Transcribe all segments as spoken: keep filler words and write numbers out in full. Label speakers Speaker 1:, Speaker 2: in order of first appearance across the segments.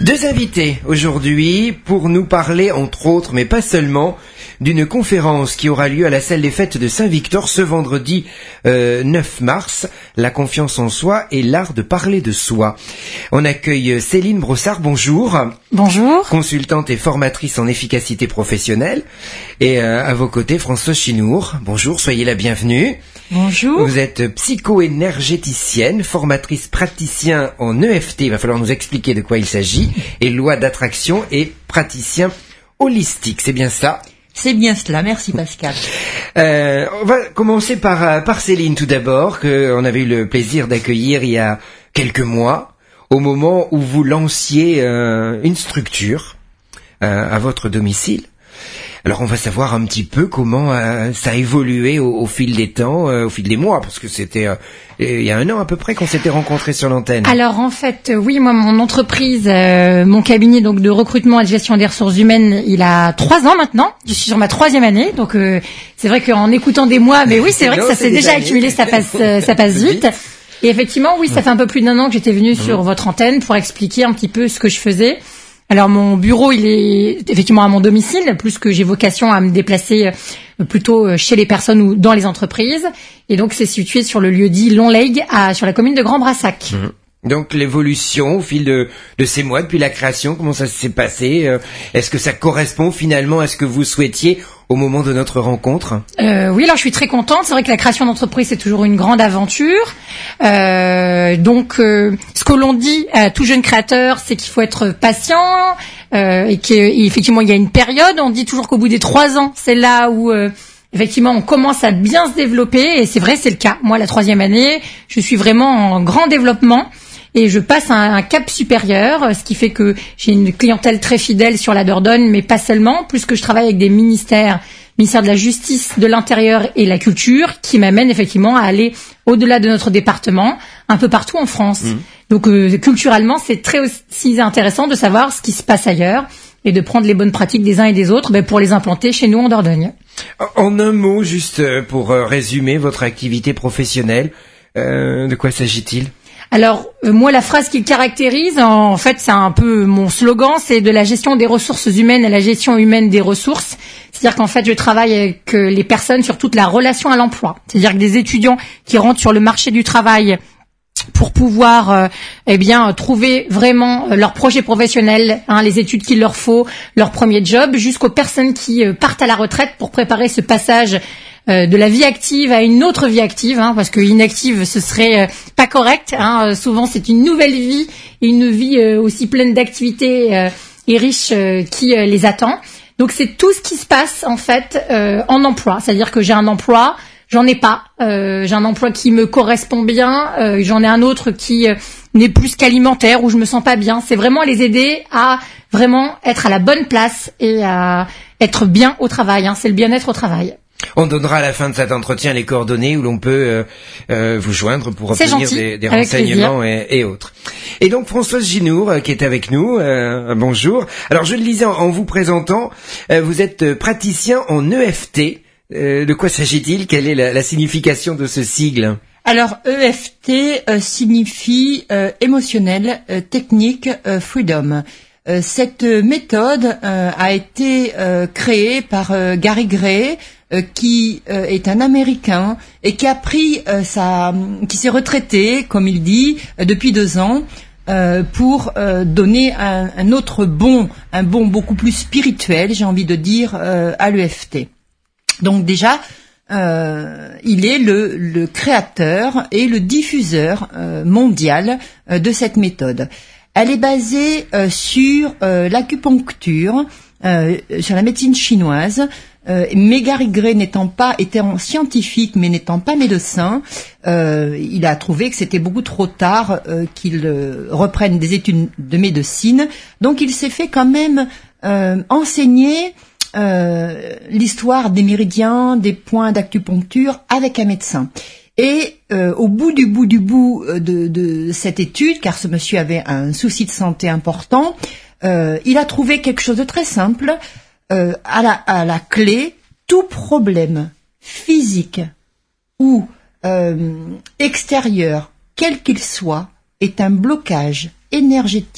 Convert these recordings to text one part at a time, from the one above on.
Speaker 1: Deux invités aujourd'hui pour nous parler, entre autres, mais pas seulement, d'une conférence qui aura lieu à la salle des fêtes de Saint-Victor ce vendredi euh, neuf mars, la confiance en soi et l'art de parler de soi. On accueille Céline Brossard, bonjour.
Speaker 2: Bonjour.
Speaker 1: Consultante et formatrice en efficacité professionnelle. Et euh, à vos côtés, Françoise Chinour, bonjour, soyez la bienvenue.
Speaker 2: Bonjour.
Speaker 1: Vous êtes psycho-énergéticienne, formatrice praticien en E F T, il va falloir nous expliquer de quoi il s'agit, et loi d'attraction et praticien holistique, c'est bien ça ?
Speaker 2: C'est bien cela, merci Pascal.
Speaker 1: Euh, on va commencer par, par Céline tout d'abord, qu'on avait eu le plaisir d'accueillir il y a quelques mois, au moment où vous lanciez euh, une structure euh, à votre domicile. Alors on va savoir un petit peu comment euh, ça a évolué au, au fil des temps, euh, au fil des mois, parce que c'était euh, il y a un an à peu près qu'on s'était rencontrés sur l'antenne.
Speaker 2: Alors en fait, euh, oui, moi mon entreprise, euh, mon cabinet donc de recrutement et de gestion des ressources humaines, il a trois ans maintenant. Je suis sur ma troisième année, donc euh, c'est vrai qu'en écoutant des mois, mais oui, c'est vrai non, que ça s'est déjà années. accumulé, ça passe, euh, ça passe vite. Et effectivement, oui, ça fait un peu plus d'un an que j'étais venue mmh. sur votre antenne pour expliquer un petit peu ce que je faisais. Alors mon bureau, il est effectivement à mon domicile, plus que j'ai vocation à me déplacer plutôt chez les personnes ou dans les entreprises. Et donc c'est situé sur le lieu-dit Lontlake, à sur la commune de Grand-Brassac.
Speaker 1: Mmh. Donc l'évolution au fil de, de ces mois, depuis la création, comment ça s'est passé ? Est-ce que ça correspond finalement à ce que vous souhaitiez au moment de notre rencontre ?
Speaker 2: euh, Oui, alors je suis très contente. C'est vrai que la création d'entreprise, c'est toujours une grande aventure. Euh, donc, euh, ce que l'on dit à tout jeune créateur, c'est qu'il faut être patient euh, et qu'effectivement, il y a une période. On dit toujours qu'au bout des trois ans, c'est là où... Euh, Effectivement, on commence à bien se développer et c'est vrai, c'est le cas. Moi, la troisième année, je suis vraiment en grand développement et je passe à un, un cap supérieur, ce qui fait que j'ai une clientèle très fidèle sur la Dordogne, mais pas seulement, plus que je travaille avec des ministères, ministère de la Justice, de l'Intérieur et la Culture, qui m'amènent effectivement à aller au-delà de notre département, un peu partout en France. Mmh. Donc, euh, culturellement, c'est très aussi intéressant de savoir ce qui se passe ailleurs et de prendre les bonnes pratiques des uns et des autres ben, pour les implanter chez nous en Dordogne.
Speaker 1: En un mot, juste pour résumer votre activité professionnelle, euh, de quoi s'agit-il ?
Speaker 2: Alors, euh, moi, la phrase qui le caractérise, en, en fait, c'est un peu mon slogan, c'est de la gestion des ressources humaines à la gestion humaine des ressources. C'est-à-dire qu'en fait, je travaille avec euh, les personnes sur toute la relation à l'emploi. C'est-à-dire que des étudiants qui rentrent sur le marché du travail pour pouvoir euh, eh bien trouver vraiment euh, leur projet professionnel, hein, les études qu'il leur faut, leur premier job, jusqu'aux personnes qui euh, partent à la retraite pour préparer ce passage euh, de la vie active à une autre vie active, hein, parce que inactive ce serait euh, pas correct. Hein, euh, souvent c'est une nouvelle vie, et une vie euh, aussi pleine d'activités euh, et riche euh, qui euh, les attend. Donc c'est tout ce qui se passe en fait euh, en emploi, c'est-à-dire que j'ai un emploi. J'en ai pas. Euh, j'ai un emploi qui me correspond bien. Euh, j'en ai un autre qui euh, n'est plus qu'alimentaire, où je me sens pas bien. C'est vraiment les aider à vraiment être à la bonne place et à être bien au travail. Hein. C'est le bien-être au travail.
Speaker 1: On donnera à la fin de cet entretien les coordonnées où l'on peut euh, euh, vous joindre pour obtenir gentil, des, des renseignements et, et autres. Et donc Françoise Chinour euh, qui est avec nous, euh, bonjour. Alors je le disais en, en vous présentant, euh, vous êtes praticien en E F T. Euh, de quoi s'agit-il ? Quelle est la, la signification de ce sigle ?
Speaker 3: Alors, E F T euh, signifie euh, émotionnel, euh, technique, euh, freedom. Euh, cette méthode euh, a été euh, créée par euh, Gary Gray, euh, qui euh, est un Américain et qui a pris euh, sa, qui s'est retraité, comme il dit, euh, depuis deux ans. Euh, pour euh, donner un, un autre bond, un bond beaucoup plus spirituel, j'ai envie de dire, euh, à l'E F T. Donc déjà, euh, il est le, le créateur et le diffuseur euh, mondial euh, de cette méthode. Elle est basée euh, sur euh, l'acupuncture, euh, sur la médecine chinoise. Euh, mais Gary Gray n'étant pas étant scientifique, mais n'étant pas médecin, euh, il a trouvé que c'était beaucoup trop tard euh, qu'il euh, reprenne des études de médecine. Donc il s'est fait quand même euh, enseigner Euh, l'histoire des méridiens, des points d'acupuncture avec un médecin. Et euh, au bout du bout du bout de, de cette étude, car ce monsieur avait un souci de santé important, euh, il a trouvé quelque chose de très simple. Euh, à, la, à la clé, tout problème physique ou euh, extérieur, quel qu'il soit, est un blocage énergétique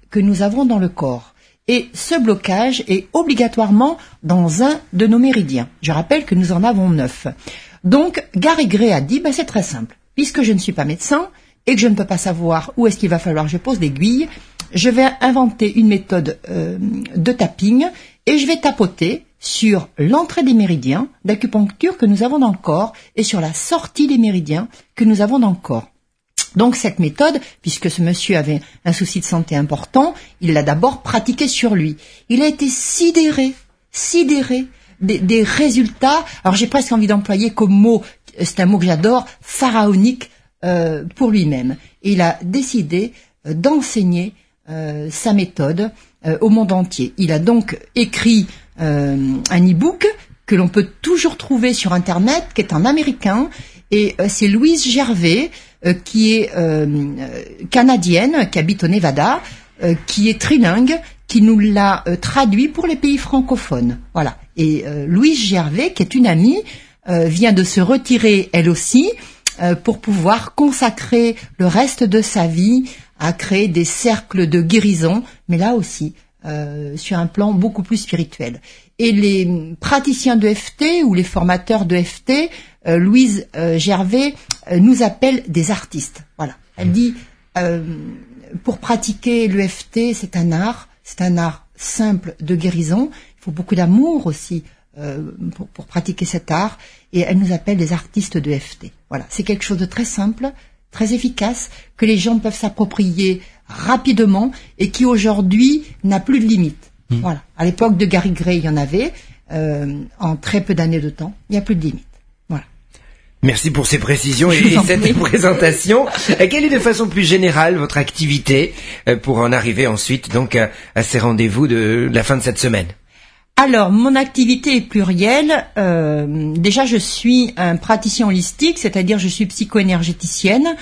Speaker 3: que nous avons dans le corps. Et ce blocage est obligatoirement dans un de nos méridiens. Je rappelle que nous en avons neuf. Donc, Gary Gray a dit, ben, c'est très simple. Puisque je ne suis pas médecin et que je ne peux pas savoir où est-ce qu'il va falloir que je pose l'aiguille, je vais inventer une méthode euh, de tapping et je vais tapoter sur l'entrée des méridiens d'acupuncture que nous avons dans le corps et sur la sortie des méridiens que nous avons dans le corps. Donc cette méthode, puisque ce monsieur avait un souci de santé important, il l'a d'abord pratiquée sur lui. Il a été sidéré, sidéré des, des résultats. Alors j'ai presque envie d'employer comme mot, c'est un mot que j'adore, pharaonique euh, pour lui-même. Et il a décidé euh, d'enseigner euh, sa méthode euh, au monde entier. Il a donc écrit euh, un e-book que l'on peut toujours trouver sur Internet, qui est en américain, et euh, c'est Louise Gervais, euh, qui est euh, canadienne, qui habite au Nevada, euh, qui est trilingue, qui nous l'a euh, traduit pour les pays francophones. Voilà. Et euh, Louise Gervais, qui est une amie, euh, vient de se retirer elle aussi euh, pour pouvoir consacrer le reste de sa vie à créer des cercles de guérison, mais là aussi euh, sur un plan beaucoup plus spirituel. Et les praticiens de F T ou les formateurs de F T, euh, Louise euh, Gervais euh, nous appelle des artistes. Voilà. Elle dit euh, pour pratiquer le F T, c'est un art, c'est un art simple de guérison. Il faut beaucoup d'amour aussi euh, pour, pour pratiquer cet art. Et elle nous appelle des artistes de F T. Voilà. C'est quelque chose de très simple, très efficace, que les gens peuvent s'approprier rapidement et qui aujourd'hui n'a plus de limite. Mmh. Voilà. À l'époque de Gary Gray, il y en avait. Euh, en très peu d'années de temps, il n'y a plus de limite. Voilà.
Speaker 1: Merci pour ces précisions et, et cette prie. présentation. Quelle est de façon plus générale votre activité pour en arriver ensuite donc à, à ces rendez-vous de la fin de cette semaine?
Speaker 3: Alors, mon activité est plurielle. Euh, déjà, je suis un praticien holistique, c'est-à-dire je suis psycho-énergéticienne.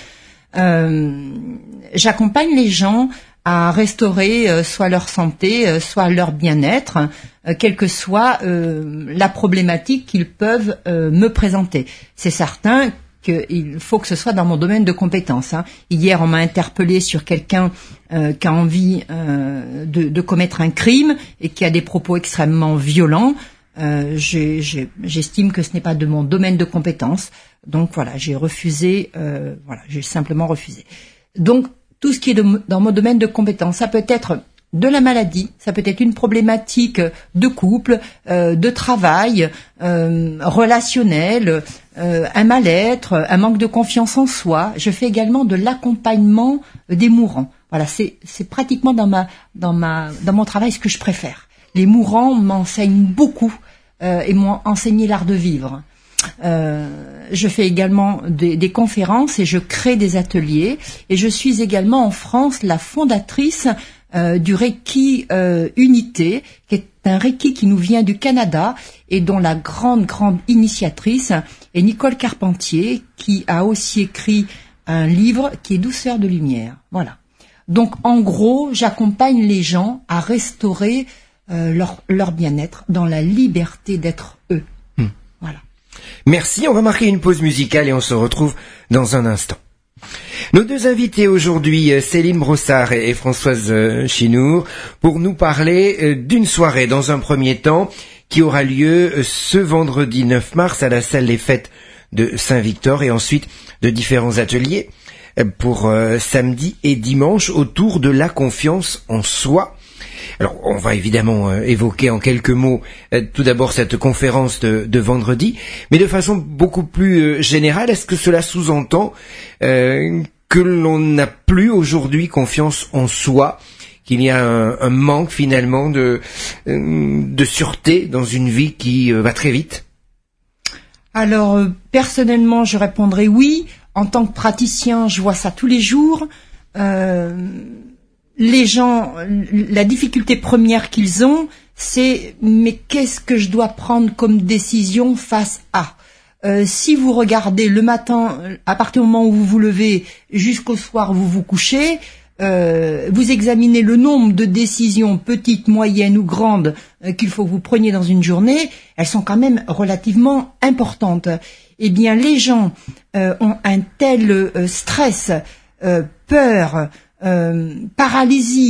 Speaker 3: Euh, j'accompagne les gens à restaurer euh, soit leur santé, euh, soit leur bien-être, euh, quelle que soit euh, la problématique qu'ils peuvent euh, me présenter. C'est certain qu'il faut que ce soit dans mon domaine de compétences. Hein. Hier, on m'a interpellé sur quelqu'un euh, qui a envie euh, de, de commettre un crime et qui a des propos extrêmement violents. Euh, j'ai, j'ai, j'estime que ce n'est pas de mon domaine de compétences. Donc voilà, j'ai refusé. Euh, voilà, j'ai simplement refusé. Donc tout ce qui est de, dans mon domaine de compétences, ça peut être de la maladie, ça peut être une problématique de couple, euh, de travail, euh, relationnel, euh, un mal-être, un manque de confiance en soi. Je fais également de l'accompagnement des mourants. Voilà, c'est, c'est pratiquement dans ma, dans ma, dans mon travail ce que je préfère. Les mourants m'enseignent beaucoup euh, et m'ont enseigné l'art de vivre. Euh, je fais également des, des conférences et je crée des ateliers et je suis également en France la fondatrice euh, du Reiki euh, Unité, qui est un Reiki qui nous vient du Canada et dont la grande grande initiatrice est Nicole Carpentier, qui a aussi écrit un livre qui est Douceur de lumière. Voilà. Donc en gros, j'accompagne les gens à restaurer euh, leur leur bien-être dans la liberté d'être eux. Hmm. Voilà.
Speaker 1: Merci, on va marquer une pause musicale et on se retrouve dans un instant. Nos deux invités aujourd'hui, Céline Brossard et Françoise Chinour, pour nous parler d'une soirée dans un premier temps qui aura lieu ce vendredi neuf mars à la salle des fêtes de Saint-Victor et ensuite de différents ateliers pour samedi et dimanche autour de la confiance en soi. Alors, on va évidemment euh, évoquer en quelques mots euh, tout d'abord cette conférence de, de vendredi, mais de façon beaucoup plus euh, générale, est-ce que cela sous-entend euh, que l'on n'a plus aujourd'hui confiance en soi, qu'il y a un, un manque finalement de, euh, de sûreté dans une vie qui euh, va très vite?
Speaker 3: Alors, euh, personnellement, je répondrai oui. En tant que praticien, je vois ça tous les jours. Euh... Les gens, la difficulté première qu'ils ont, c'est mais qu'est-ce que je dois prendre comme décision face à euh, si vous regardez le matin, à partir du moment où vous vous levez jusqu'au soir où vous vous couchez, euh, vous examinez le nombre de décisions petites, moyennes ou grandes euh, qu'il faut que vous preniez dans une journée, elles sont quand même relativement importantes. Eh bien, les gens euh, ont un tel euh, stress, euh, peur, Euh, paralysie,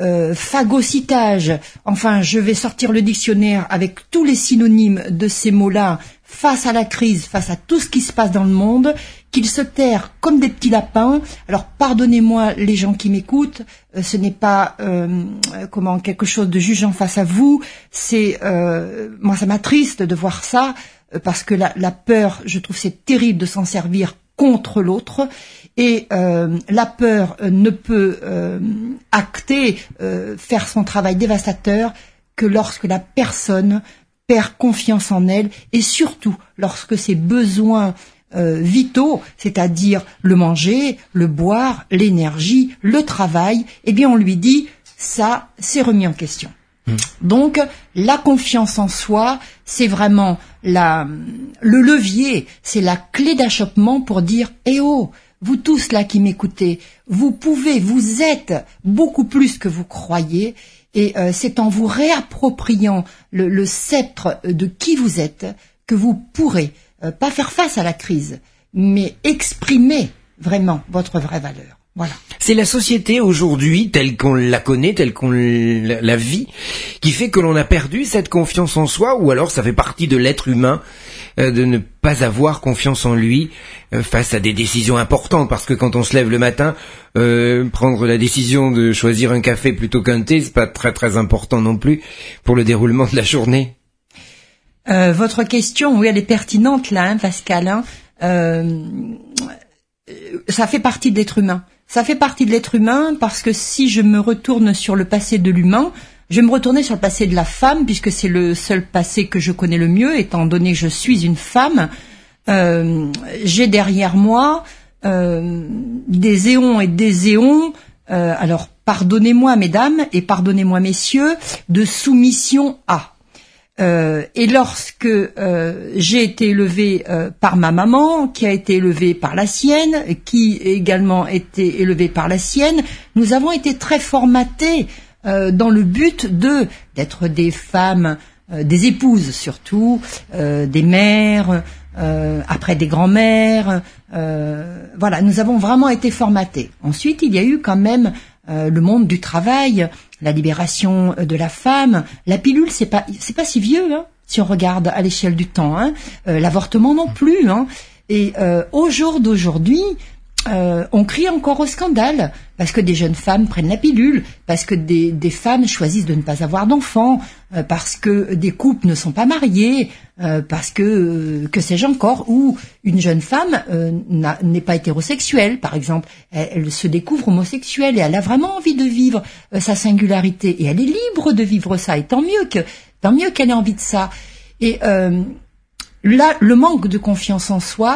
Speaker 3: euh, phagocytage. Enfin, je vais sortir le dictionnaire avec tous les synonymes de ces mots-là face à la crise, face à tout ce qui se passe dans le monde, qu'ils se terrent comme des petits lapins. Alors, pardonnez-moi les gens qui m'écoutent, euh, ce n'est pas euh, comment quelque chose de jugeant face à vous. C'est euh, moi, ça m'attriste de voir ça euh, parce que la, la peur, je trouve, c'est terrible de s'en servir contre l'autre. Et euh, la peur euh, ne peut euh, acter, euh, faire son travail dévastateur que lorsque la personne perd confiance en elle et surtout lorsque ses besoins euh, vitaux, c'est-à-dire le manger, le boire, l'énergie, le travail, eh bien on lui dit ça, c'est remis en question. Mmh. Donc la confiance en soi, c'est vraiment la, le levier, c'est la clé d'achoppement pour dire eh oh, vous tous là qui m'écoutez, vous pouvez, vous êtes beaucoup plus que vous croyez, et euh, c'est en vous réappropriant le, le sceptre de qui vous êtes que vous pourrez euh, pas faire face à la crise, mais exprimer vraiment votre vraie valeur. Voilà.
Speaker 1: C'est la société aujourd'hui, telle qu'on la connaît, telle qu'on la, la vit, qui fait que l'on a perdu cette confiance en soi, ou alors ça fait partie de l'être humain euh, de ne pas avoir confiance en lui euh, face à des décisions importantes, parce que quand on se lève le matin, euh, prendre la décision de choisir un café plutôt qu'un thé, c'est pas très très important non plus pour le déroulement de la journée.
Speaker 3: Euh, votre question, oui, elle est pertinente là, hein, Pascal. Hein. Euh, ça fait partie de l'être humain. Ça fait partie de l'être humain parce que si je me retourne sur le passé de l'humain, je vais me retourner sur le passé de la femme puisque c'est le seul passé que je connais le mieux, étant donné que je suis une femme. Euh, j'ai derrière moi euh, des éons et des éons, euh, alors pardonnez-moi mesdames et pardonnez-moi messieurs, de soumission à. Euh, et lorsque euh, j'ai été élevée euh, par ma maman, qui a été élevée par la sienne, qui également été élevée par la sienne, nous avons été très formatés euh, dans le but de d'être des femmes, euh, des épouses surtout, euh, des mères, euh, après des grands-mères. Euh, voilà, nous avons vraiment été formatés. Ensuite, il y a eu quand même euh, le monde du travail. La libération de la femme, la pilule, c'est pas, c'est pas si vieux, hein, si on regarde à l'échelle du temps. Hein. Euh, l'avortement non plus. Hein. Et euh, au jour d'aujourd'hui, euh, on crie encore au scandale parce que des jeunes femmes prennent la pilule, parce que des, des femmes choisissent de ne pas avoir d'enfants, euh, parce que des couples ne sont pas mariés, euh, parce que euh, que sais-je encore, ou une jeune femme euh, n'a, n'est pas hétérosexuelle, par exemple, elle, elle se découvre homosexuelle et elle a vraiment envie de vivre euh, sa singularité et elle est libre de vivre ça. Et tant mieux que tant mieux qu'elle ait envie de ça. Et euh, là, le manque de confiance en soi.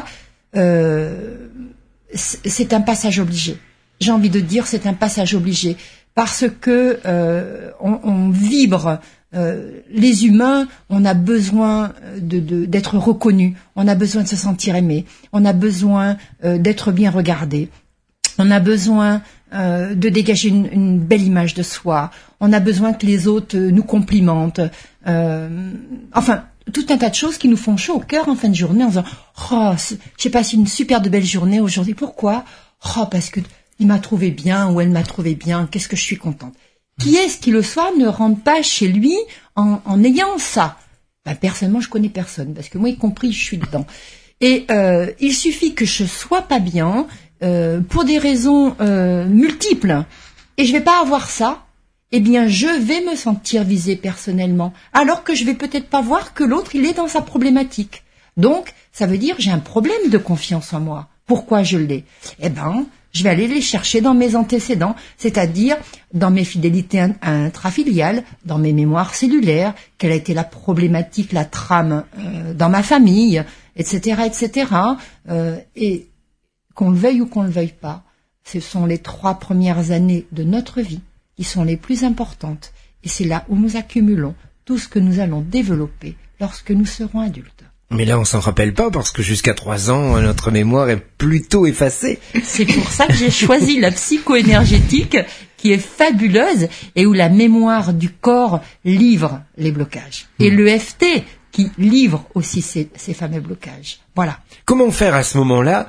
Speaker 3: Euh, c'est un passage obligé. J'ai envie de dire c'est un passage obligé parce que euh, on, on vibre. Euh, les humains, on a besoin de, de, d'être reconnus, on a besoin de se sentir aimé, on a besoin euh, d'être bien regardé, on a besoin euh, de dégager une, une belle image de soi, on a besoin que les autres nous complimentent. Euh, enfin. Tout un tas de choses qui nous font chaud au cœur en fin de journée en disant « Oh, j'ai passé une super de belle journée aujourd'hui. Pourquoi ? Oh, parce que il m'a trouvé bien ou elle m'a trouvé bien. Qu'est-ce que je suis contente. » Qui est-ce qui le soir ne rentre pas chez lui en, en ayant ça ? Ben, personnellement, je connais personne parce que moi, y compris, je suis dedans. Et euh, il suffit que je sois pas bien euh, pour des raisons euh, multiples et je vais pas avoir ça. Eh bien, je vais me sentir visée personnellement, alors que je vais peut-être pas voir que l'autre, il est dans sa problématique. Donc, ça veut dire j'ai un problème de confiance en moi. Pourquoi je l'ai ? Eh ben, je vais aller les chercher dans mes antécédents, c'est-à-dire dans mes fidélités intrafiliales, dans mes mémoires cellulaires, quelle a été la problématique, la trame euh, dans ma famille, et cetera, et cetera. Euh, et qu'on le veuille ou qu'on le veuille pas, ce sont les trois premières années de notre vie qui sont les plus importantes. Et c'est là où nous accumulons tout ce que nous allons développer lorsque nous serons adultes.
Speaker 1: Mais là, on s'en rappelle pas parce que jusqu'à trois ans, notre mémoire est plutôt effacée.
Speaker 3: C'est pour ça que j'ai choisi la psycho-énergétique qui est fabuleuse et où la mémoire du corps livre les blocages. Et mmh. l'E F T qui livre aussi ces, ces fameux blocages. Voilà.
Speaker 1: Comment faire à ce moment-là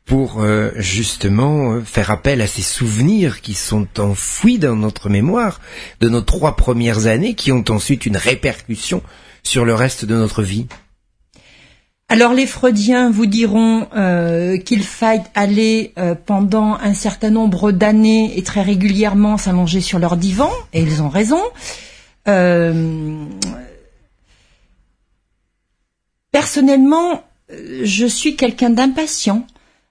Speaker 1: pour euh, justement euh, faire appel à ces souvenirs qui sont enfouis dans notre mémoire de nos trois premières années, qui ont ensuite une répercussion sur le reste de notre vie?
Speaker 3: Alors les Freudiens vous diront euh, qu'il faille aller euh, pendant un certain nombre d'années et très régulièrement s'allonger sur leur divan, et ils ont raison. Euh, personnellement, je suis quelqu'un d'impatient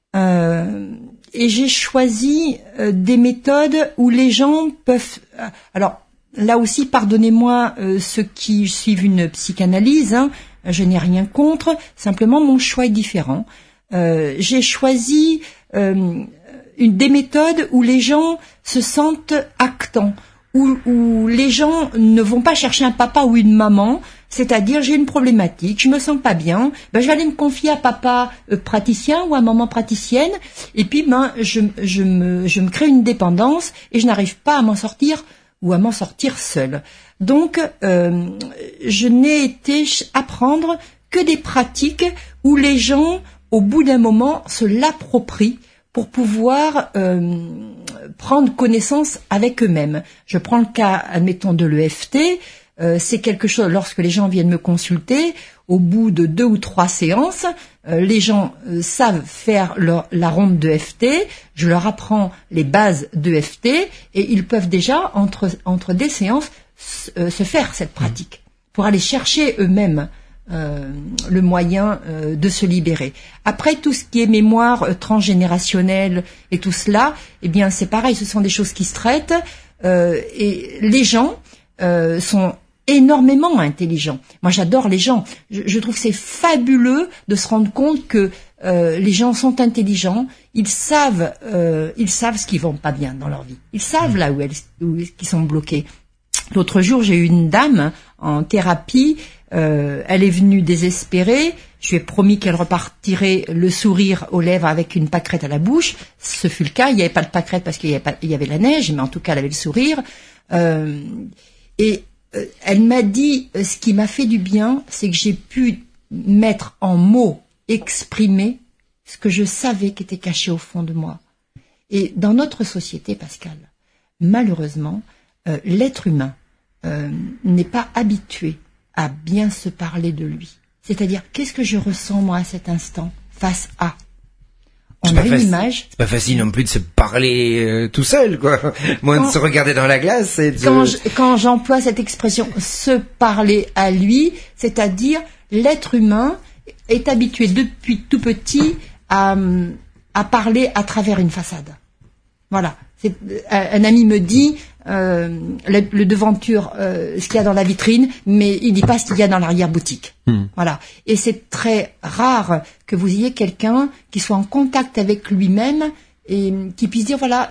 Speaker 3: euh, et j'ai choisi euh, des méthodes où les gens peuvent... Euh, alors là aussi, pardonnez-moi euh, ceux qui suivent une psychanalyse, hein, je n'ai rien contre, simplement mon choix est différent. Euh, j'ai choisi euh, une, des méthodes où les gens se sentent actants, où, où les gens ne vont pas chercher un papa ou une maman, c'est-à-dire j'ai une problématique, je me sens pas bien, ben je vais aller me confier à papa euh, praticien ou à maman praticienne, et puis ben je, je me je me crée une dépendance et je n'arrive pas à m'en sortir ou à m'en sortir seule. Donc, euh, je n'ai été apprendre que des pratiques où les gens, au bout d'un moment, se l'approprient pour pouvoir euh, prendre connaissance avec eux-mêmes. Je prends le cas, admettons, de l'E F T. Euh, c'est quelque chose, lorsque les gens viennent me consulter, au bout de deux ou trois séances, euh, les gens euh, savent faire leur, la ronde de F T, je leur apprends les bases de F T, et ils peuvent déjà, entre, entre des séances, se, se faire cette pratique, pour aller chercher eux-mêmes euh, le moyen euh, de se libérer. Après, tout ce qui est mémoire euh, transgénérationnelle et tout cela, eh bien c'est pareil, ce sont des choses qui se traitent, euh, et les gens euh, sont énormément intelligents. Moi, j'adore les gens. Je, je trouve que c'est fabuleux de se rendre compte que euh, les gens sont intelligents. Ils savent, euh, ils savent ce qui vont pas bien dans leur vie. Ils savent là où elles, où ils sont bloqués. L'autre jour, j'ai eu une dame en thérapie. Euh, elle est venue désespérée. Je lui ai promis qu'elle repartirait le sourire aux lèvres avec une pâquerette à la bouche. Ce fut le cas. Il n'y avait pas de pâquerette parce qu'il y avait, pas, il y avait la neige, mais en tout cas, elle avait le sourire. Euh, et elle m'a dit, ce qui m'a fait du bien, c'est que j'ai pu mettre en mots, exprimer ce que je savais qui était caché au fond de moi. Et dans notre société, Pascal, malheureusement, euh, l'être humain euh, n'est pas habitué à bien se parler de lui. C'est-à-dire, qu'est-ce que je ressens, moi, à cet instant, face à... On a une image.
Speaker 1: C'est pas facile non plus de se parler euh, tout seul, quoi. Moins quand, de se regarder dans la glace. Et de...
Speaker 3: Quand, je, quand j'emploie cette expression, se parler à lui, c'est-à-dire l'être humain est habitué depuis tout petit à, à parler à travers une façade. Voilà. C'est, un ami me dit euh, le, le devanture, euh, ce qu'il y a dans la vitrine, mais il dit pas ce qu'il y a dans l'arrière-boutique. Mmh. Voilà. Et c'est très rare que vous ayez quelqu'un qui soit en contact avec lui-même et qui puisse dire voilà,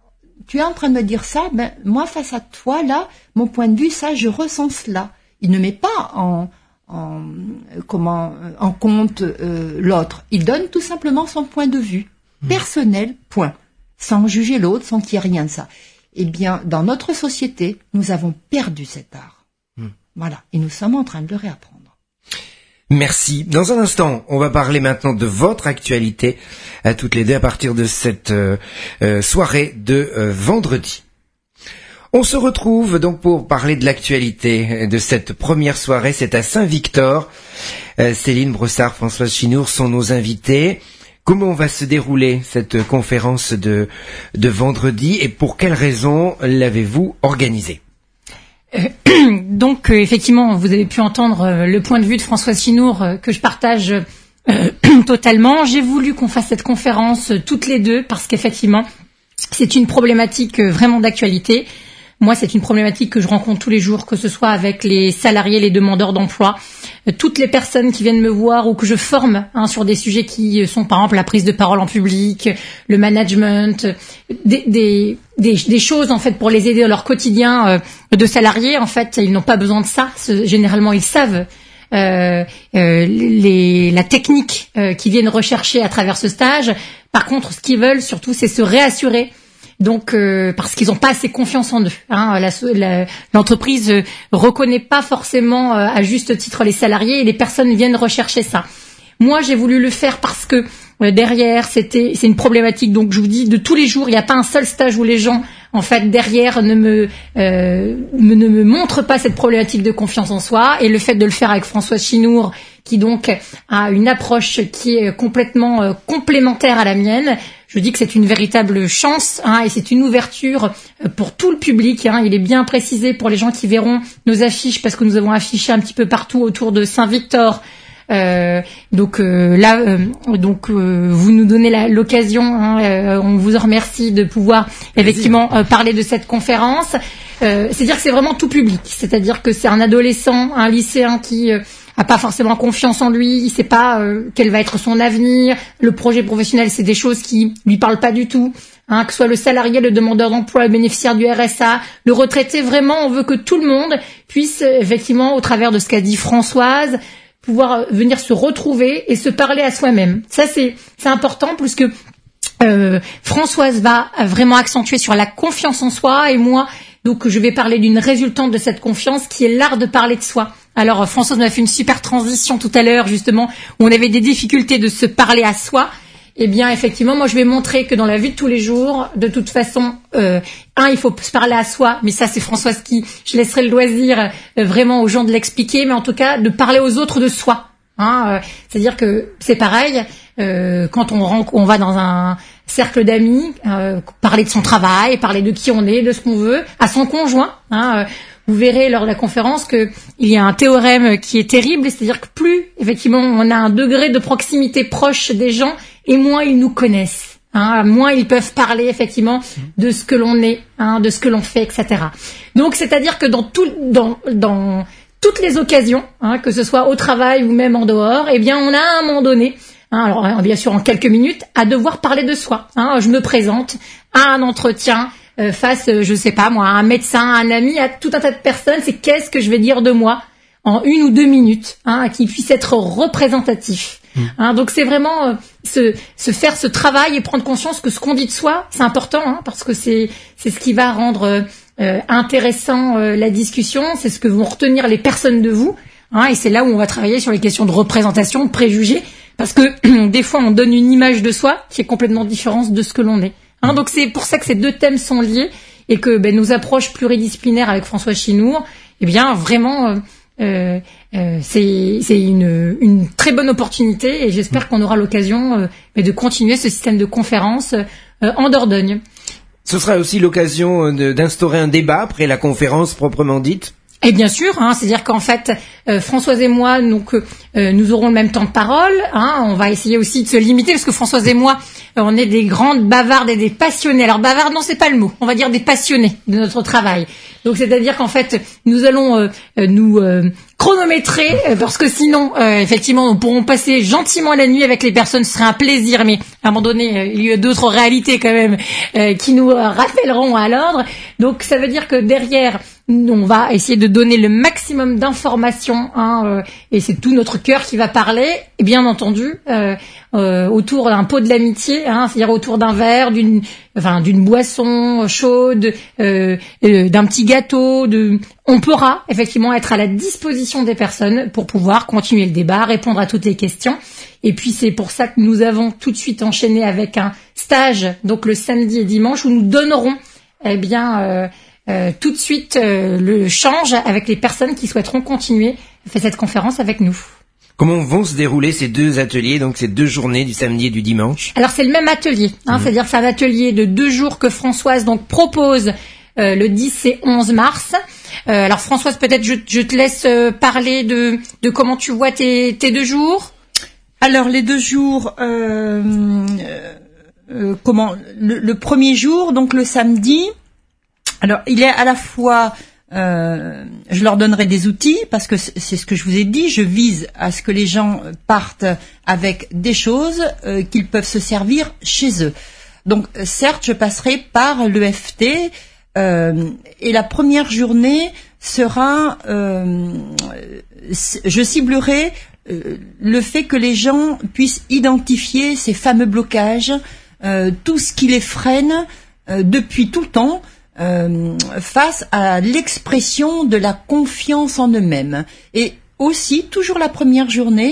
Speaker 3: tu es en train de me dire ça, ben moi face à toi là, mon point de vue, ça, je ressens cela. Il ne met pas en en comment en compte euh, l'autre. Il donne tout simplement son point de vue mmh. personnel. Point. Sans juger l'autre, sans qu'il y ait rien de ça. Eh bien, dans notre société, nous avons perdu cet art. Mmh. Voilà. Et nous sommes en train de le réapprendre.
Speaker 1: Merci. Dans un instant, on va parler maintenant de votre actualité, à toutes les deux, à partir de cette euh, euh, soirée de euh, vendredi. On se retrouve donc pour parler de l'actualité de cette première soirée. C'est à Saint-Victor. Euh, Céline Brossard, Françoise Chinour sont nos invités. Comment va se dérouler cette conférence de, de vendredi et pour quelles raisons l'avez-vous organisée ?
Speaker 2: euh, Donc, euh, effectivement, vous avez pu entendre euh, le point de vue de Françoise Chinour euh, que je partage euh, totalement. J'ai voulu qu'on fasse cette conférence euh, toutes les deux parce qu'effectivement, c'est une problématique euh, vraiment d'actualité. Moi, c'est une problématique que je rencontre tous les jours, que ce soit avec les salariés, les demandeurs d'emploi, euh, toutes les personnes qui viennent me voir ou que je forme hein, sur des sujets qui sont, par exemple, la prise de parole en public, le management, des, des, des, des choses en fait pour les aider dans leur quotidien euh, de salariés. En fait, ils n'ont pas besoin de ça. Généralement, ils savent euh, euh, les, la technique euh, qu'ils viennent rechercher à travers ce stage. Par contre, ce qu'ils veulent surtout, c'est se réassurer. Donc, euh, parce qu'ils n'ont pas assez confiance en eux. Hein, la, la, l'entreprise euh, reconnaît pas forcément euh, à juste titre les salariés et les personnes viennent rechercher ça. Moi, j'ai voulu le faire parce que euh, derrière, c'était, c'est une problématique. Donc, je vous dis, de tous les jours, il n'y a pas un seul stage où les gens, en fait, derrière, ne me, euh, me ne me montrent pas cette problématique de confiance en soi. Et le fait de le faire avec Françoise Chinour, qui donc a une approche qui est complètement euh, complémentaire à la mienne. Je dis que c'est une véritable chance, hein, et c'est une ouverture pour tout le public. Hein. Il est bien précisé pour les gens qui verront nos affiches, parce que nous avons affiché un petit peu partout autour de Saint-Victor. Euh, donc euh, là, euh, donc euh, vous nous donnez la, l'occasion. Hein, euh, on vous en remercie de pouvoir effectivement euh, parler de cette conférence. Euh, c'est-à-dire que c'est vraiment tout public. C'est-à-dire que c'est un adolescent, un lycéen qui euh, a pas forcément confiance en lui, il sait pas euh, quel va être son avenir. Le projet professionnel, c'est des choses qui lui parlent pas du tout. Hein, que ce soit le salarié, le demandeur d'emploi, le bénéficiaire du R S A, le retraité, vraiment, on veut que tout le monde puisse effectivement, au travers de ce qu'a dit Françoise, pouvoir venir se retrouver et se parler à soi-même. Ça, c'est c'est important, puisque euh, Françoise va vraiment accentuer sur la confiance en soi, et moi, donc je vais parler d'une résultante de cette confiance qui est l'art de parler de soi. Alors Françoise m'a fait une super transition tout à l'heure, justement, où on avait des difficultés de se parler à soi. Eh bien, effectivement, moi je vais montrer que dans la vie de tous les jours, de toute façon, euh, un, il faut se parler à soi, mais ça c'est Françoise qui, je laisserai le loisir euh, vraiment aux gens de l'expliquer, mais en tout cas de parler aux autres de soi. Hein, euh, c'est-à-dire que c'est pareil, euh, quand on, rencontre, on va dans un cercle d'amis, euh, parler de son travail, parler de qui on est, de ce qu'on veut, à son conjoint. Hein, euh, vous verrez lors de la conférence que il y a un théorème qui est terrible, c'est-à-dire que plus effectivement on a un degré de proximité proche des gens, et moins ils nous connaissent. Hein, moins ils peuvent parler effectivement de ce que l'on est, hein, de ce que l'on fait, et cetera. Donc c'est-à-dire que dans tout, dans, dans toutes les occasions, hein, que ce soit au travail ou même en dehors, eh bien on a à un moment donné, hein, alors bien sûr en quelques minutes, à devoir parler de soi. Hein, je me présente à un entretien. Euh, face, euh, je sais pas moi, à un médecin, à un ami, à tout un tas de personnes, c'est qu'est-ce que je vais dire de moi en une ou deux minutes, hein, qui puisse être représentatif. Mmh. Hein, donc c'est vraiment euh, se, se faire ce travail et prendre conscience que ce qu'on dit de soi, c'est important, hein, parce que c'est c'est ce qui va rendre euh, intéressant euh, la discussion, c'est ce que vont retenir les personnes de vous, hein, et c'est là où on va travailler sur les questions de représentation, de préjugés, parce que des fois on donne une image de soi qui est complètement différente de ce que l'on est. Hein, donc c'est pour ça que ces deux thèmes sont liés, et que ben, nos approches pluridisciplinaires avec Françoise Chinour, eh bien vraiment euh, euh, euh, c'est, c'est une, une très bonne opportunité, et j'espère qu'on aura l'occasion euh, ben, de continuer ce système de conférences euh, en Dordogne.
Speaker 1: Ce sera aussi l'occasion de, d'instaurer un débat après la conférence proprement dite.
Speaker 2: Et bien sûr, hein, c'est-à-dire qu'en fait, euh, Françoise et moi, donc, euh, nous aurons le même temps de parole. Hein, on va essayer aussi de se limiter, parce que Françoise et moi, euh, on est des grandes bavardes et des passionnés. Alors bavardes, non, c'est pas le mot. On va dire des passionnés de notre travail. Donc c'est-à-dire qu'en fait, nous allons euh, nous euh, chronométrer, euh, parce que sinon, euh, effectivement, nous pourrons passer gentiment la nuit avec les personnes. Ce serait un plaisir, mais à un moment donné, euh, il y a d'autres réalités quand même euh, qui nous euh, rappelleront à l'ordre. Donc ça veut dire que derrière, on va essayer de donner le maximum d'informations, hein, euh, et c'est tout notre cœur qui va parler, et bien entendu euh, euh, autour d'un pot de l'amitié, hein, c'est-à-dire autour d'un verre, d'une, enfin, d'une boisson chaude, euh, euh, d'un petit gâteau. De... On pourra effectivement être à la disposition des personnes pour pouvoir continuer le débat, répondre à toutes les questions. Et puis c'est pour ça que nous avons tout de suite enchaîné avec un stage, donc le samedi et dimanche, où nous donnerons, eh bien. Euh, Euh, tout de suite euh, le change avec les personnes qui souhaiteront continuer faire cette conférence avec nous.
Speaker 1: Comment vont se dérouler ces deux ateliers, donc ces deux journées du samedi et du dimanche?
Speaker 2: Alors c'est le même atelier, hein, mmh. c'est-à-dire que c'est un atelier de deux jours que Françoise donc propose euh, le dix et onze mars. Euh, alors Françoise, peut-être je, je te laisse euh, parler de, de comment tu vois tes, tes deux jours.
Speaker 3: Alors les deux jours, euh, euh, comment le, le premier jour, donc le samedi. Alors, il est à la fois, euh, je leur donnerai des outils, parce que c'est ce que je vous ai dit, je vise à ce que les gens partent avec des choses euh, qu'ils peuvent se servir chez eux. Donc, certes, je passerai par l'E F T, euh, et la première journée sera, euh, je ciblerai euh, le fait que les gens puissent identifier ces fameux blocages, euh, tout ce qui les freine euh, depuis tout le temps, Euh, face à l'expression de la confiance en eux-mêmes. Et aussi, toujours la première journée,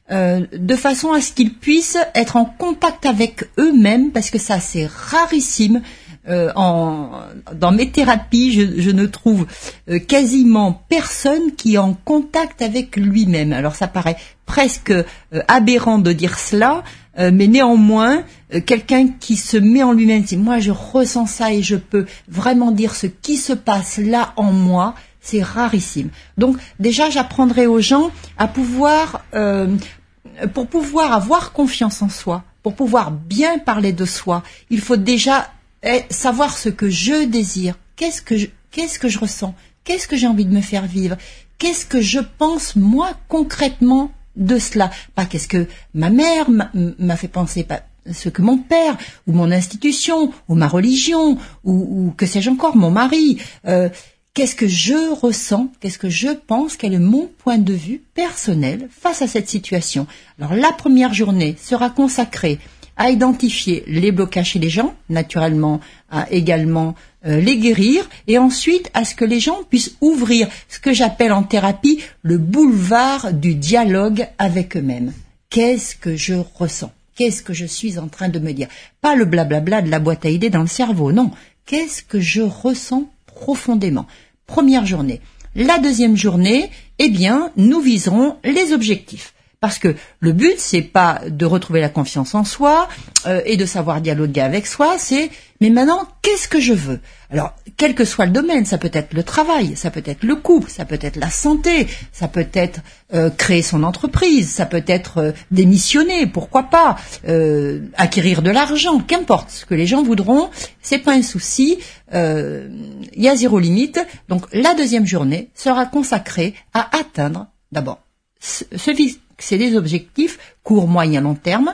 Speaker 3: euh, de façon à ce qu'ils puissent être en contact avec eux-mêmes, parce que ça c'est rarissime. Euh, en, dans mes thérapies, je, je ne trouve euh, quasiment personne qui est en contact avec lui-même. Alors ça paraît presque euh, aberrant de dire cela, euh, mais néanmoins, euh, quelqu'un qui se met en lui-même, c'est moi je ressens ça et je peux vraiment dire ce qui se passe là en moi, c'est rarissime. Donc déjà, j'apprendrai aux gens à pouvoir, euh, pour pouvoir avoir confiance en soi, pour pouvoir bien parler de soi, il faut déjà et savoir ce que je désire, qu'est-ce que je, qu'est-ce que je ressens, qu'est-ce que j'ai envie de me faire vivre, qu'est-ce que je pense moi concrètement de cela, pas qu'est-ce que ma mère m'a, m'a fait penser, pas ce que mon père ou mon institution ou ma religion ou, ou que sais-je encore, mon mari, euh, qu'est-ce que je ressens, qu'est-ce que je pense, quel est mon point de vue personnel face à cette situation. Alors la première journée sera consacrée à identifier les blocages chez les gens, naturellement à également euh, les guérir, et ensuite à ce que les gens puissent ouvrir ce que j'appelle en thérapie le boulevard du dialogue avec eux-mêmes. Qu'est-ce que je ressens? Qu'est-ce que je suis en train de me dire? Pas le blablabla de la boîte à idées dans le cerveau, non. Qu'est-ce que je ressens profondément? Première journée. La deuxième journée, eh bien, nous viserons les objectifs. Parce que le but, c'est pas de retrouver la confiance en soi euh, et de savoir dialoguer avec soi, c'est mais maintenant, qu'est-ce que je veux? Alors, quel que soit le domaine, ça peut être le travail, ça peut être le couple, ça peut être la santé, ça peut être euh, créer son entreprise, ça peut être euh, démissionner, pourquoi pas, euh, acquérir de l'argent, qu'importe ce que les gens voudront, c'est pas un souci, il euh, y a zéro limite. Donc, la deuxième journée sera consacrée à atteindre d'abord ce, ce c'est des objectifs court, moyen, long terme,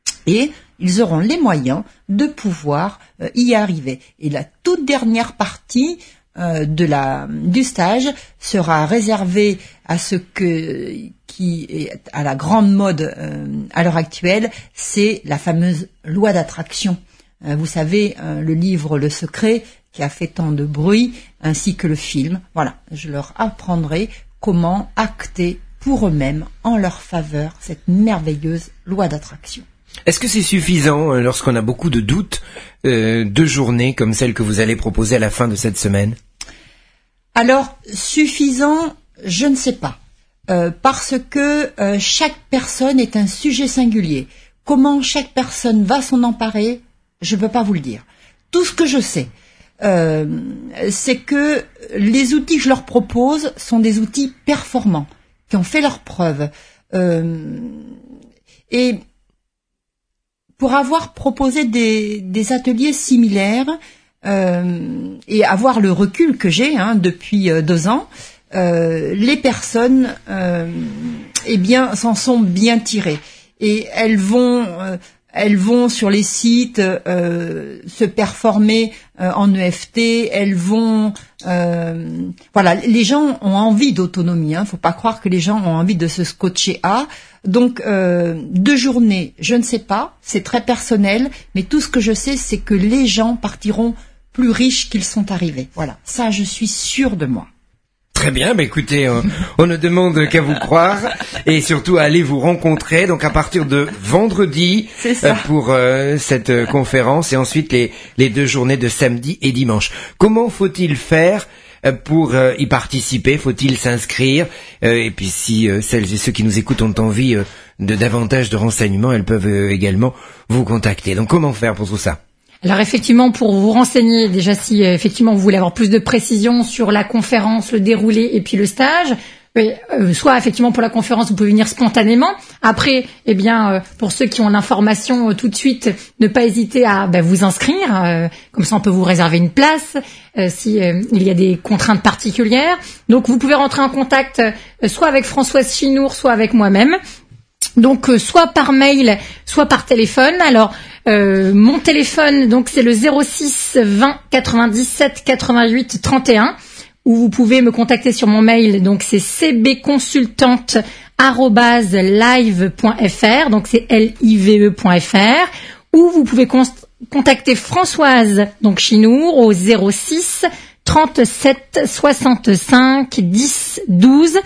Speaker 3: et ils auront les moyens de pouvoir euh, y arriver. Et la toute dernière partie euh, de la du stage sera réservée à ce que qui est à la grande mode euh, à l'heure actuelle, c'est la fameuse loi d'attraction. Euh, vous savez, euh, le livre Le Secret qui a fait tant de bruit, ainsi que le film. Voilà, je leur apprendrai comment acter pour eux-mêmes, en leur faveur, cette merveilleuse loi d'attraction.
Speaker 1: Est-ce que c'est suffisant, euh, lorsqu'on a beaucoup de doutes, euh, deux journées comme celle que vous allez proposer à la fin de cette semaine?
Speaker 3: Alors, suffisant, je ne sais pas. Euh, parce que euh, chaque personne est un sujet singulier. Comment chaque personne va s'en emparer, je ne peux pas vous le dire. Tout ce que je sais, euh, c'est que les outils que je leur propose sont des outils performants, qui ont fait leurs preuves. Euh, et pour avoir proposé des, des ateliers similaires euh, et avoir le recul que j'ai hein, depuis euh, deux ans, euh, les personnes euh, eh bien, s'en sont bien tirées. Et elles vont... Euh, Elles vont sur les sites euh, se performer euh, en E F T. Elles vont, euh, voilà, les gens ont envie d'autonomie. Hein, faut pas croire que les gens ont envie de se scotcher à. Donc euh, deux journées, je ne sais pas, c'est très personnel, mais tout ce que je sais, c'est que les gens partiront plus riches qu'ils sont arrivés. Voilà, ça, je suis sûre de moi.
Speaker 1: Très bien, bah écoutez, on, on ne demande qu'à vous croire et surtout à aller vous rencontrer. Donc à partir de vendredi euh, pour euh, cette euh, conférence et ensuite les, les deux journées de samedi et dimanche. Comment faut-il faire euh, pour euh, y participer? Faut-il s'inscrire euh, Et puis si euh, celles et ceux qui nous écoutent ont envie euh, de davantage de renseignements, elles peuvent euh, également vous contacter. Donc comment faire pour tout ça?
Speaker 2: Alors effectivement, pour vous renseigner, déjà si euh, effectivement vous voulez avoir plus de précisions sur la conférence, le déroulé et puis le stage, euh, soit effectivement pour la conférence vous pouvez venir spontanément. Après, eh bien euh, pour ceux qui ont l'information euh, tout de suite, ne pas hésiter à bah, vous inscrire. Euh, comme ça, on peut vous réserver une place euh, si euh, il y a des contraintes particulières. Donc vous pouvez rentrer en contact euh, soit avec Françoise Chinour, soit avec moi-même. Donc euh, soit par mail, soit par téléphone. Alors euh, mon téléphone, donc c'est le zéro six vingt quatre-vingt-dix-sept quatre-vingt-huit trente et un, ou vous pouvez me contacter sur mon mail. Donc c'est cbconsultante arobase live point fr, donc c'est l i v e point f r, ou vous pouvez con- contacter Françoise donc Chinour au zéro six trente-sept soixante-cinq dix douze.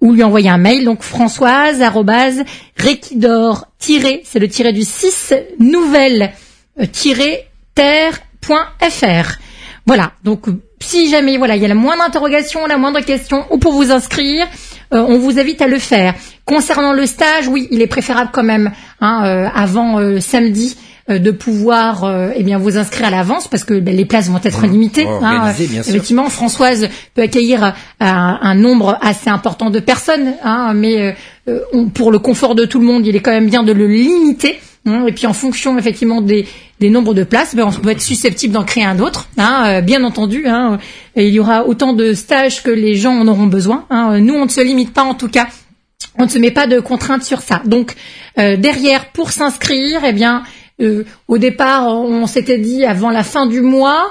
Speaker 2: ou lui envoyer un mail. Donc Françoise arobase requidor tiré, c'est le tiré du six nouvelle euh, tiré terre point f r. Voilà. Donc si jamais voilà il y a la moindre interrogation, la moindre question, ou pour vous inscrire, euh, on vous invite à le faire. Concernant le stage, oui, il est préférable quand même hein, euh, avant euh, samedi. De pouvoir euh, eh bien vous inscrire à l'avance parce que ben, les places vont être limitées.
Speaker 1: Oh,
Speaker 2: hein.
Speaker 1: bien
Speaker 2: Effectivement, Françoise peut accueillir euh, un, un nombre assez important de personnes, hein, mais euh, on, pour le confort de tout le monde, il est quand même bien de le limiter. Hein, et puis en fonction effectivement des, des nombres de places, ben, on peut être susceptible d'en créer un autre. Hein, euh, bien entendu, hein, et il y aura autant de stages que les gens en auront besoin. Hein. Nous, on ne se limite pas en tout cas. On ne se met pas de contraintes sur ça. Donc euh, derrière, pour s'inscrire, eh bien Euh, au départ, on s'était dit avant la fin du mois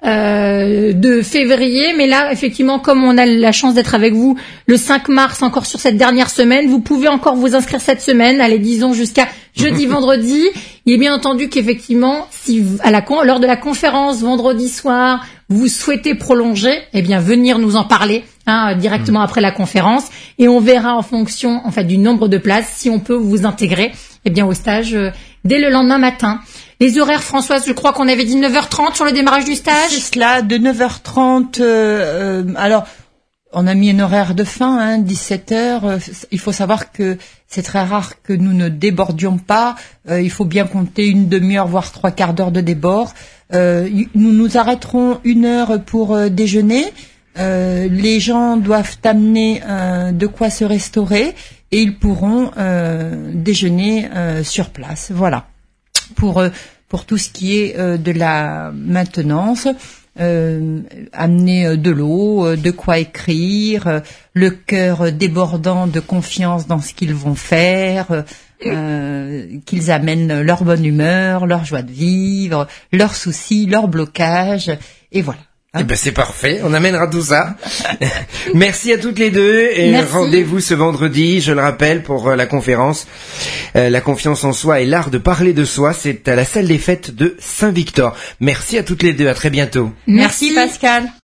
Speaker 2: euh, de février, mais là, effectivement, comme on a la chance d'être avec vous le cinq mars, encore sur cette dernière semaine, vous pouvez encore vous inscrire cette semaine, allez, disons jusqu'à jeudi, vendredi. Il est bien entendu qu'effectivement, si à la lors de la conférence vendredi soir, vous souhaitez prolonger, eh bien, venir nous en parler hein, directement après la conférence, et on verra en fonction, en fait, du nombre de places si on peut vous intégrer, eh bien, au stage. Euh, dès le lendemain matin. Les horaires, Françoise, je crois qu'on avait dit neuf heures trente sur le démarrage du stage.
Speaker 3: C'est cela, de neuf heures trente. Euh, euh, alors, on a mis un horaire de fin, hein, dix-sept heures. Euh, il faut savoir que c'est très rare que nous ne débordions pas. Euh, il faut bien compter une demi-heure, voire trois quarts d'heure de débord. Euh, nous nous arrêterons une heure pour euh, déjeuner. Euh, les gens doivent amener euh, de quoi se restaurer. Et ils pourront euh, déjeuner euh, sur place. Voilà. Pour euh, pour tout ce qui est euh, de la maintenance, euh, amener de l'eau, de quoi écrire, euh, le cœur débordant de confiance dans ce qu'ils vont faire, euh, qu'ils amènent leur bonne humeur, leur joie de vivre, leurs soucis, leurs blocages, et voilà.
Speaker 1: Hein? Eh ben c'est parfait, on amènera tout ça. Merci à toutes les deux et
Speaker 2: Merci.
Speaker 1: Rendez-vous ce vendredi, je le rappelle, pour la conférence euh, La confiance en soi et l'art de parler de soi. C'est à la salle des fêtes de Saint-Victor. Merci à toutes les deux, à très bientôt.
Speaker 3: Merci, Merci Pascal.